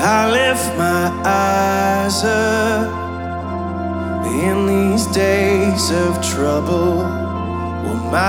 I lift my eyes up in these days of trouble. Will my